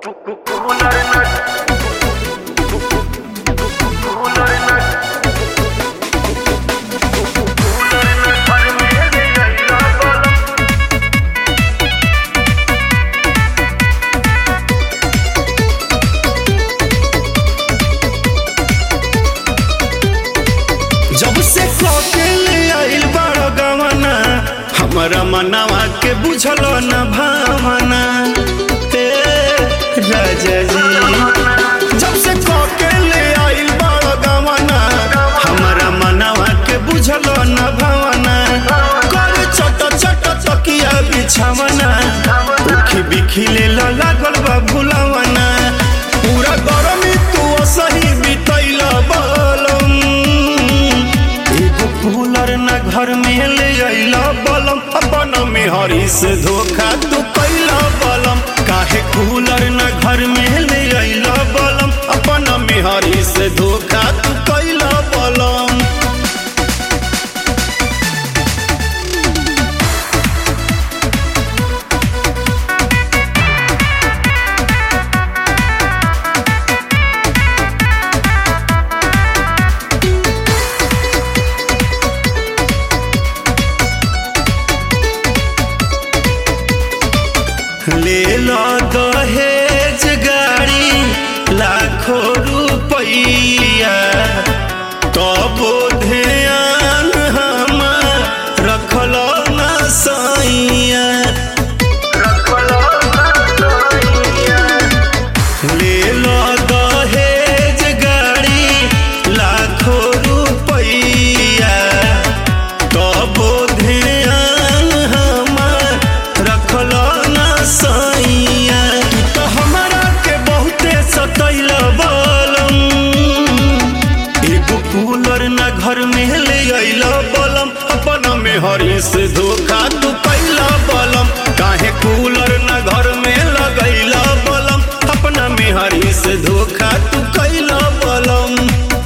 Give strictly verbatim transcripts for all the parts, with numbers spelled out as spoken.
जब से अकेले आइल बड़ गवना हमरा मनवा के बुझल न भावना हे राजा जी। जब से अकेले आइल बड़ गवना हमरा मनवा के बुझल न भावना कर चट चट तकिया बिछावना उखी बिखी ले लागल बा भुलावना पूरा गरमी तू सही बितैल बलम कूलर न घर में ले अइला बलम अपन में हरी से धोखा तू कैला बलम काहे कूलर न घर में ले अइला बलम अपन में हरी से धोखा तू कैला बलम। ले लो दहेज गाड़ी लाखों रुपया तबो ध्यान हमार रखल न सैया ले लो दहेज गाड़ी लाखों रुपया तबो ध्यान हमार रखल सैया तू तो हमारा के बहुते सतैल बलम एगो कूलर न घर में ले अइल बलम अपन में हरी से धोखा तू कैला बलम काहे कूलर न घर में लगैला बलम अपना में हरी से धोखा तू कैला बलम।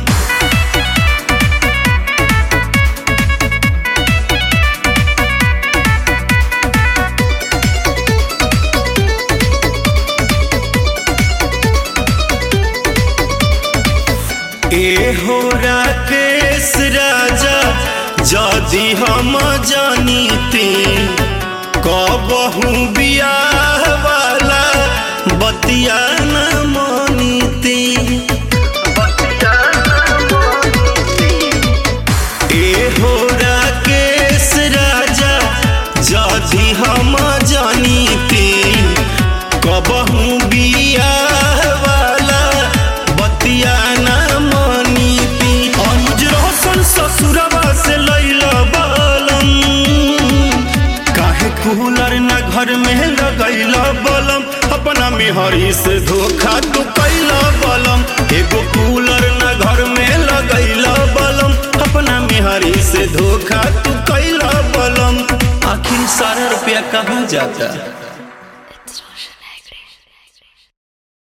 ए हो राकेश राजा जदि हम जानीती कबहू बियाह वाला बतिया न मानीती ए हो राकेश राजा जदि हम जानीती कबहू बियाह वाला बतिया ससुरवा से लैला बलम काहे कूलर न घर में लगैला बलम अपना में हरी से धोखा तू कैला बलम एगो कूलर न घर में लगैला बलम अपना में हरी से धोखा तू कैला बलम। आखिर सारा रुपया कहाँ जाता।